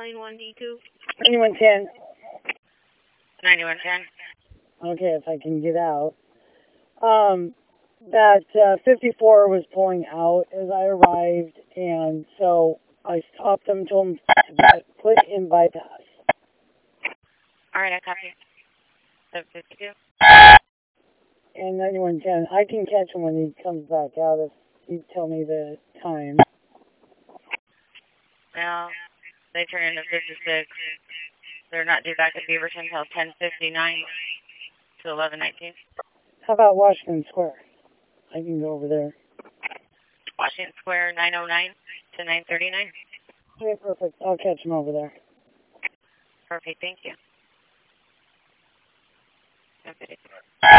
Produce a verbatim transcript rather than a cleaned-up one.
line one D two. ninety-one ten. ninety-one ten. Okay, if I can get out. Um, that uh, fifty-four was pulling out as I arrived, and so I stopped them, told them to put in bypass. All right, I copy. seven fifty-two. And ninety-one ten, I can catch him when he comes back out if you tell me the time. Well, they turn into fifty-six. They're not due back at Beaverton until ten fifty-nine to eleven nineteen. How about Washington Square? I can go over there. Washington Square, nine oh nine to nine thirty-nine. Okay, perfect. I'll catch him over there. Perfect, thank you.